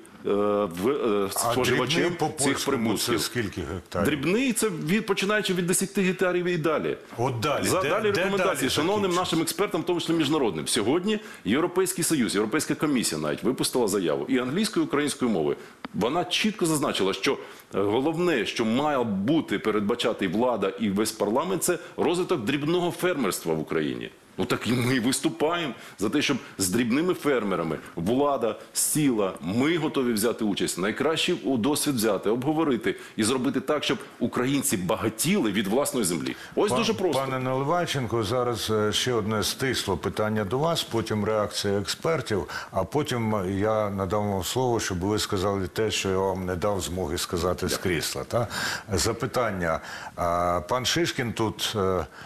в споживачем цих прибутків. Це скільки гектарів? Дрібний – це від, починаючи від десяти гектарів і далі. От далі. За, де, далі де рекомендації далі шановним нашим експертам, в тому числі міжнародним. Сьогодні Європейський Союз, Європейська комісія навіть випустила заяву і англійською, і українською мовою. Вона чітко зазначила, що головне, що має бути передбачати влада і весь парламент – це розвиток дрібного фермерства в Україні. Ну так і ми виступаємо за те, щоб з дрібними фермерами влада сіла, ми готові взяти участь, найкращий досвід взяти, обговорити і зробити так, щоб українці багатіли від власної землі. Ось Пан, дуже просто. Пане Наливайченко, зараз ще одне стисло питання до вас, потім реакція експертів, а потім я надам вам слово, щоб ви сказали те, що я вам не дав змоги сказати з крісла. Та? Запитання. Пан Шишкін тут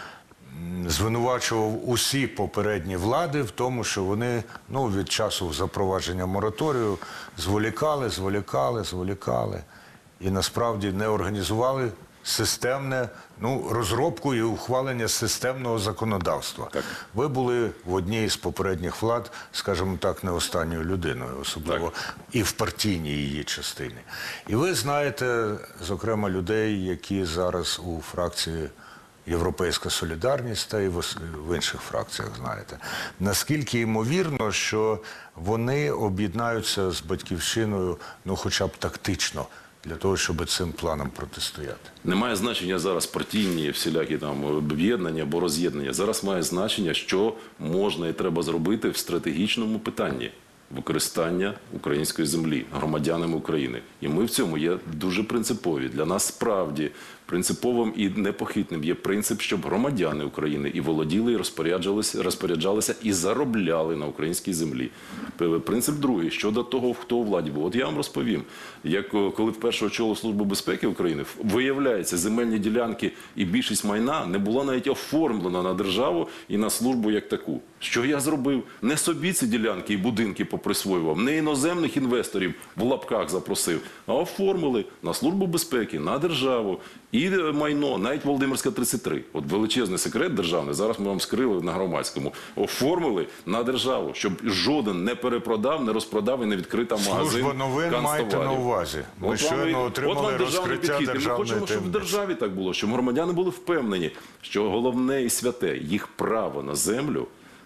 звинувачував усі попередні влади в тому, що вони ну, від часу запровадження мораторію зволікали, зволікали, зволікали і насправді не організували системне, ну, розробку і ухвалення системного законодавства. Так. Ви були в одній із попередніх влад, скажімо так, не останньою людиною, особливо так. І в партійній її частині. І ви знаєте, зокрема, людей, які зараз у фракції Європейська солідарність та і в інших фракціях, знаєте. Наскільки ймовірно, що вони об'єднаються з «Батьківщиною», ну, хоча б тактично, для того, щоб цим планам протистояти? Немає значення зараз партійні всілякі там об'єднання або роз'єднання. Зараз має значення, що можна і треба зробити в стратегічному питанні використання української землі громадянами України. І ми в цьому є дуже принципові. Для нас справді принциповим і непохитним є принцип, щоб громадяни України і володіли, і розпоряджалися, розпоряджалися і заробляли на українській землі. Принцип другий, щодо того, хто у владі був. От я вам розповім, як коли вперше очолив Службу безпеки України, виявляється, земельні ділянки і більшість майна не була навіть оформлена на державу і на службу як таку. Що я зробив? Не собі ці ділянки і будинки поприсвоював, не іноземних інвесторів в лапках запросив, а оформили на Службу безпеки, на державу. І майно, навіть Володимирська тридцять три. От величезний секрет державний, зараз ми вам скрили на Громадському. Оформили на державу, щоб жоден не перепродав, не розпродав і не відкрив там магазин Служба новин маєте на увазі. Ми от щойно отримали розкриття державної Ми хочемо, щоб в державі так було, щоб громадяни були впевнені, що головне і святе, їх право на землю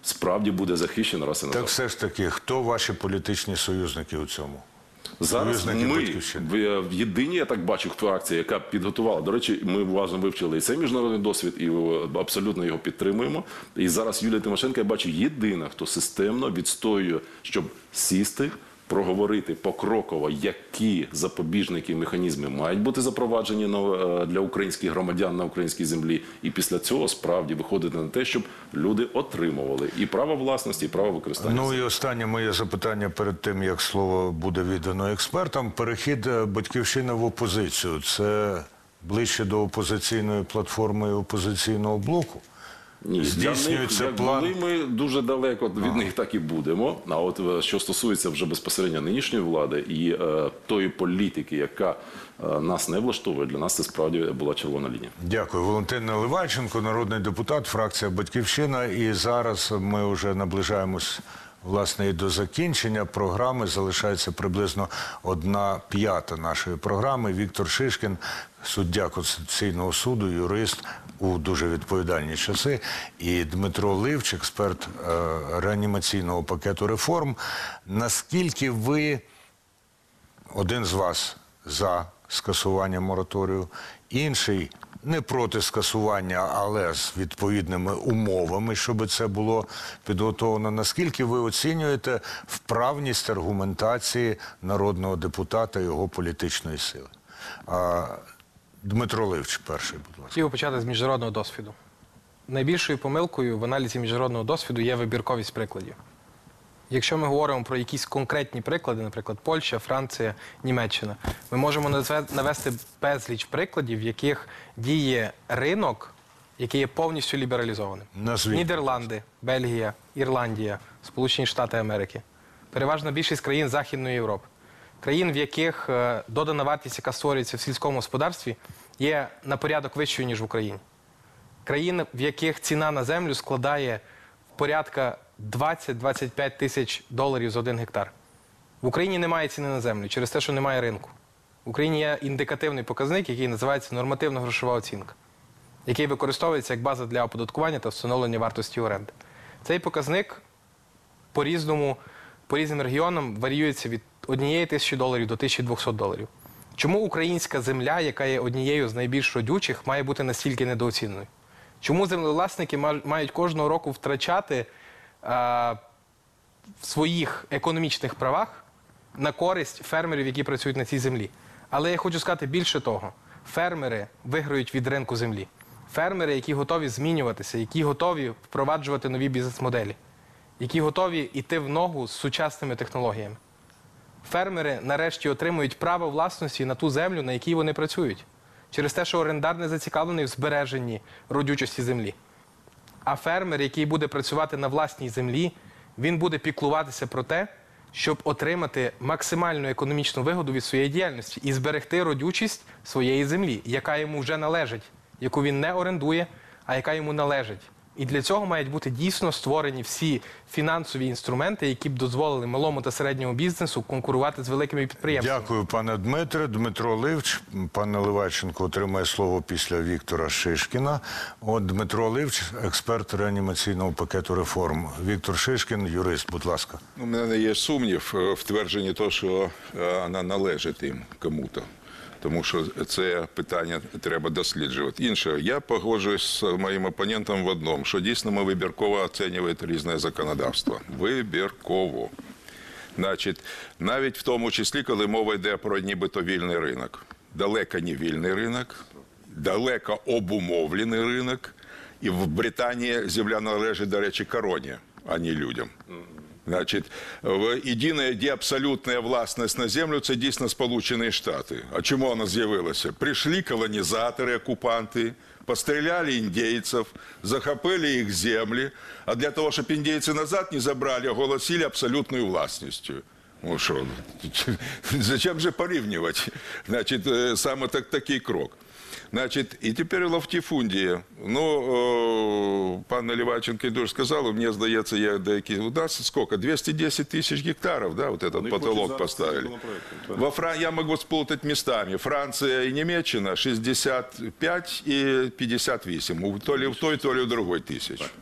справді буде захищено раз і назавжди. Так все ж таки, хто ваші політичні союзники у цьому? Зараз ми в, в єдиній, я так бачу, фракція, яка підготувала. До речі, ми уважно вивчили і цей міжнародний досвід, і абсолютно його підтримуємо. І зараз Юлія Тимошенко, я бачу, єдина, хто системно відстоює, щоб сісти, проговорити покроково, які запобіжники і механізми мають бути запроваджені для українських громадян на українській землі. І після цього справді виходити на те, щоб люди отримували і право власності, і право використання. Ну і останнє моє запитання перед тим, як слово буде віддано експертам. Перехід «Батьківщини» в опозицію – це ближче до опозиційної платформи і опозиційного блоку? Ні, здійснюється як план. Були ми дуже далеко від ага. них, так і будемо. А от що стосується вже безпосередньо нинішньої влади і е, тої політики, яка е, нас не влаштовує, для нас це справді була червона лінія. Дякую. Валентин Наливайченко, народний депутат, фракція «Батьківщина». І зараз ми вже наближаємось, власне, і до закінчення програми. Залишається приблизно одна п'ята нашої програми. Віктор Шишкін, суддя Конституційного суду, юрист у дуже відповідальні часи, і Дмитро Ливч, експерт е, реанімаційного пакету реформ. Наскільки ви, один з вас за скасування мораторію, інший не проти скасування, але з відповідними умовами, щоб це було підготовлено. Наскільки ви оцінюєте вправність аргументації народного депутата і його політичної сили? А, Дмитро Ливч перший, будь ласка. Хотів почати з міжнародного досвіду. Найбільшою помилкою в аналізі міжнародного досвіду є вибірковість прикладів. Якщо ми говоримо про якісь конкретні приклади, наприклад, Польща, Франція, Німеччина, ми можемо навести безліч прикладів, в яких діє ринок, який є повністю лібералізованим. Назвіть. Нідерланди, Бельгія, Ірландія, Сполучені Штати Америки. Переважна більшість країн Західної Європи. Країн, в яких додана вартість, яка створюється в сільському господарстві, є на порядок вищою, ніж в Україні. Країн, в яких ціна на землю складає порядка двадцять - двадцять п'ять тисяч доларів за один гектар. В Україні немає ціни на землю через те, що немає ринку. В Україні є індикативний показник, який називається нормативно-грошова оцінка, який використовується як база для оподаткування та встановлення вартості оренди. Цей показник по-різному, по різним регіонам варіюється від однієї тисячі доларів до тисячі двохсот доларів. Чому українська земля, яка є однією з найбільш родючих, має бути настільки недооціненою? Чому землевласники мають кожного року втрачати а, в своїх економічних правах на користь фермерів, які працюють на цій землі? Але я хочу сказати більше того. Фермери виграють від ринку землі. Фермери, які готові змінюватися, які готові впроваджувати нові бізнес-моделі, які готові йти в ногу з сучасними технологіями. Фермери нарешті отримують право власності на ту землю, на якій вони працюють. Через те, що орендар не зацікавлений в збереженні родючості землі. А фермер, який буде працювати на власній землі, він буде піклуватися про те, щоб отримати максимальну економічну вигоду від своєї діяльності і зберегти родючість своєї землі, яка йому вже належить, яку він не орендує, а яка йому належить. І для цього мають бути дійсно створені всі фінансові інструменти, які б дозволили малому та середньому бізнесу конкурувати з великими підприємствами. Дякую, пане Дмитре. Дмитро Ливч. Пан Наливайченко отримає слово після Віктора Шишкіна. От Дмитро Ливч, експерт реанімаційного пакету реформ. Віктор Шишкін, юрист, будь ласка. У мене є сумнів в твердженні того, що вона належить їм кому-то. Тому що це питання треба досліджувати. Інше, я погоджуюсь з моїм опонентом в одному, що дійсно ми вибірково оцінюємо різне законодавство. Вибірково. Значить, навіть в тому числі, коли мова йде про нібито вільний ринок. Далеко не вільний ринок, далеко обумовлений ринок. І в Британії земля належить, до речі, короні, а не людям. Значить, єдина, де абсолютна власність на землю, це дійсно Сполучені Штати. А чому вона з'явилася? Прийшли колонізатори, окупанти, постріляли індійців, захопили їх землі, а для того, щоб індійці назад не забрали, оголосили абсолютною власністю. Ну що, зачем же порівнювати? Значить, саме так, такий крок. Значит, и теперь латифундия. Ну, э, пан Наливайченко дуже сказал, мне здається, я деякі, у нас сколько? двести десять тысяч гектаров, да, вот этот потолок поставили. Во Фран... Я могу сплутать местами. Франция и Немеччина шестьдесят пять и пятьдесят восемь. То ли в той, то ли в другой тысяч.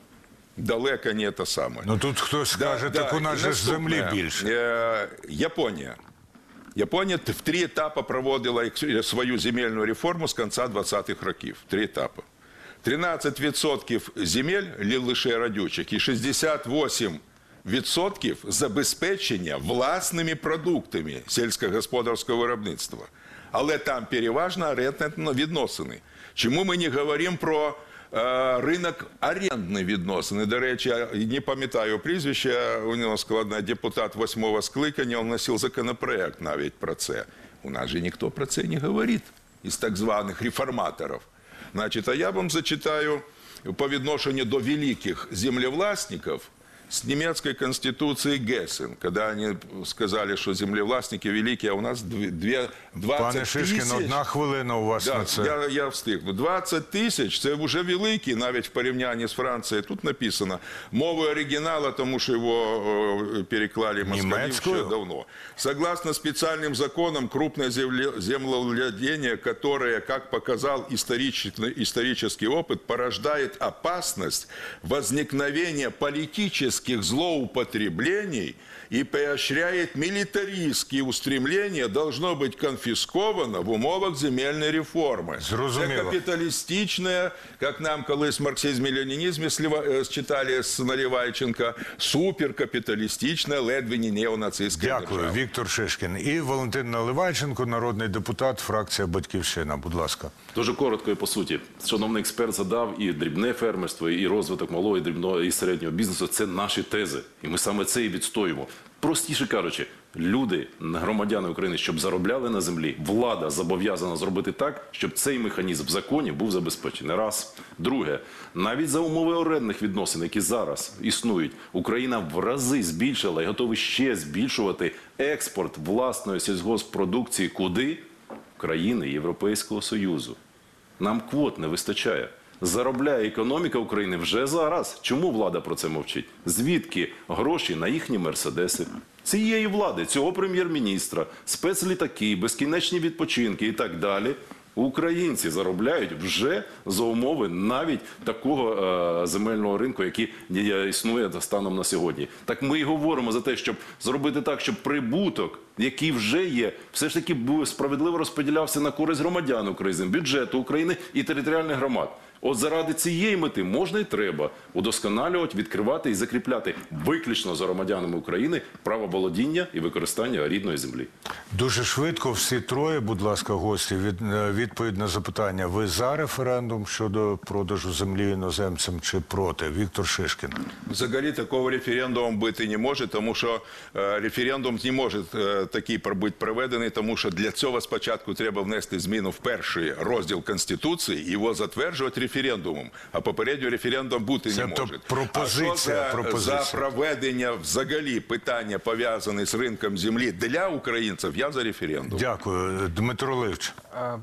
Далеко не те саме. Ну тут хтось скаже, так у нас же ж землі більше. Е, Японія. Японія в три етапи проводила свою земельну реформу з кінця двадцятих років. Три етапи. тринадцять відсотків земель лише родючих і шістдесят вісім відсотків забезпечення власними продуктами сільськогосподарського виробництва. Але там переважно орендні відносини. Чому ми не говоримо про е, ринок орендні відносини? До речі, я не пам'ятаю прізвище, у нього складний депутат восьмого скликання, він носив законопроект навіть про це. У нас же ніхто про це не говорить із так званих реформаторів. Значить, а я вам зачитаю по відношенню до великих землевластників с немецкой конституции Гессен, когда они сказали, что землевластники великие, а у нас двадцять Пане тисяч. Шишкін, одна хвилина у вас Да, на це. я, я встигну. двадцять тисяч – це вже великі, навіть в порівнянні з Францією. Тут написано мовою оригінала, тому що його о, переклали москалі ще давно. Согласно специальным законам, крупное землевладение, которое, как показал исторический, исторический опыт, порождает опасность возникновения политических злоупотреблений и поощряет милитаристские устремления, должно быть конфисковано в умовах земельной реформы. Зрозуміло. Це капіталістичне, як нам колись в марксизмі-ленінізмі читали з Наливайченка, суперкапіталістичне, ледве не неонацистське держава. Дякую, Віктор Шишкін. І Валентин Наливайченко, народний депутат, фракція «Батьківщина». Будь ласка. Дуже коротко і по суті. Шановний експерт задав і дрібне фермерство, і розвиток малого, і дрібного, і середнього бізнесу. Це наші тези. І ми саме це і відстоюємо. Простіше кажучи, люди, громадяни України, щоб заробляли на землі, влада зобов'язана зробити так, щоб цей механізм в законі був забезпечений. Раз. Друге, навіть за умови орендних відносин, які зараз існують, Україна в рази збільшила і готова ще збільшувати експорт власної сільгосппродукції куди? В країни Європейського Союзу. Нам квот не вистачає. Заробляє економіка України вже зараз. Чому влада про це мовчить? Звідки гроші на їхні мерседеси? Цієї влади, цього прем'єр-міністра, спецлітаки, безкінечні відпочинки і так далі. Українці заробляють вже за умови навіть такого е, земельного ринку, який існує станом на сьогодні. Так ми і говоримо за те, щоб зробити так, щоб прибуток, який вже є, все ж таки справедливо розподілявся на користь громадян України, бюджету України і територіальних громад. От заради цієї мети можна і треба удосконалювати, відкривати і закріпляти виключно за громадянами України право володіння і використання рідної землі. Дуже швидко всі троє, будь ласка, гості, від, відповідь на запитання. Ви за референдум щодо продажу землі іноземцям чи проти? Віктор Шишкін. Взагалі такого референдуму бути не може, тому що е, референдум не може е, такий бути проведений, тому що для цього спочатку треба внести зміну в перший розділ Конституції і його затверджувати референдумом, а попередньо референдум бути не може. Пропозиція, а що за, пропозиція. за проведення взагалі питання, пов'язані з ринком землі для українців, я за референдум. Дякую. Дмитро Левч.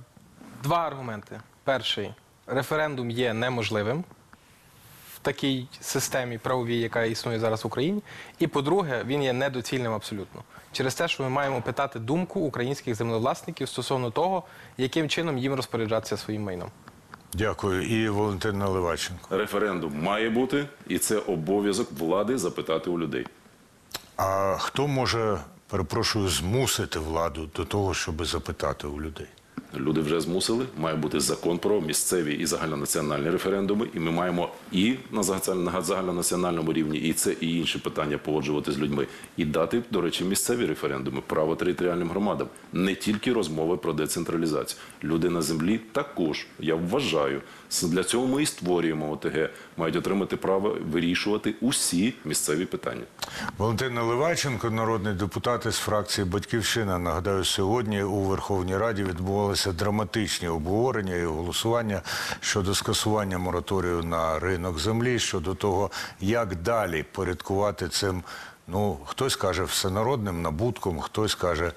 Два аргументи. Перший. Референдум є неможливим в такій системі правовій, яка існує зараз в Україні. І, по-друге, він є недоцільним абсолютно. Через те, що ми маємо питати думку українських землевласників стосовно того, яким чином їм розпоряджатися своїм майном. Дякую. І Валентин Наливайченко. Референдум має бути, і це обов'язок влади запитати у людей. А хто може, перепрошую, змусити владу до того, щоб запитати у людей? Люди вже змусили, має бути закон про місцеві і загальнонаціональні референдуми, і ми маємо і на загальнонаціональному рівні, і це, і інші питання погоджувати з людьми. І дати, до речі, місцеві референдуми, право територіальним громадам. Не тільки розмови про децентралізацію. Люди на землі також, я вважаю, для цього ми і створюємо ОТГ, мають отримати право вирішувати усі місцеві питання. Валентин Наливайченко, народний депутат із фракції «Батьківщина». Нагадаю, сьогодні у Верховній Раді відбувалися драматичні обговорення і голосування щодо скасування мораторію на ринок землі, щодо того, як далі порядкувати цим, ну, хтось каже, всенародним набутком, хтось каже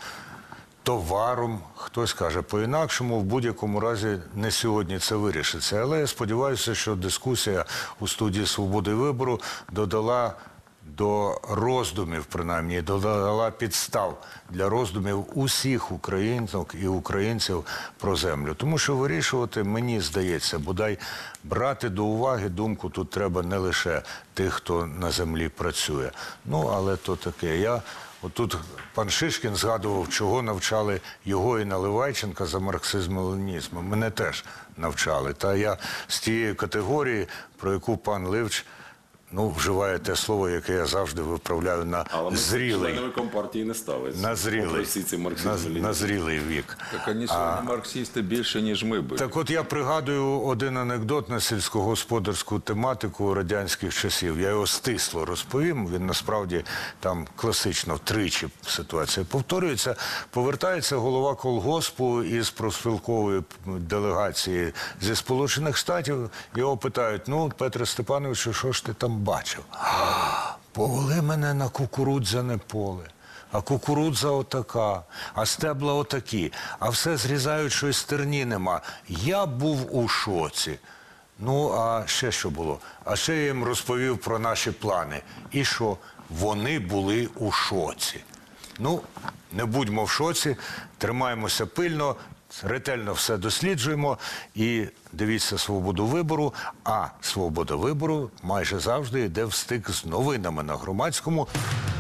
товаром, хтось каже по-інакшому. В будь-якому разі не сьогодні це вирішиться. Але я сподіваюся, що дискусія у студії «Свободи вибору» додала до роздумів, принаймні, додала підстав для роздумів усіх українок і українців про землю. Тому що вирішувати, мені здається, бодай брати до уваги думку тут треба не лише тих, хто на землі працює. Ну, але то таке. Я Отут пан Шишкін згадував, чого навчали його і Наливайченка за марксизм-ленінізмом. Мене теж навчали. Та я з тієї категорії, про яку пан Ливч, ну, вживає те слово, яке я завжди виправляю на Але ми зрілий. членами компартії не стали. На зрілий, на, на зрілий вік. Так вони сьогодні марксисти більше, ніж ми були. Так от я пригадую один анекдот на сільськогосподарську тематику радянських часів. Я його стисло розповім, він насправді там класично втричі ситуація повторюється. Повертається голова колгоспу із профспілкової делегації зі Сполучених Штатів. Його питають, ну, Петре Степановичу, що ж ти там бачив? Повели мене на кукурудзяне поле. А кукурудза отака, а стебла отакі, а все зрізають, що й стерні нема. Я був у шоці. Ну, а ще що було? А ще я їм розповів про наші плани. І що? Вони були у шоці. Ну, не будьмо в шоці, тримаємося пильно, ретельно все досліджуємо і дивіться «Свободу вибору». А «Свобода вибору» майже завжди йде в стик з новинами на Громадському.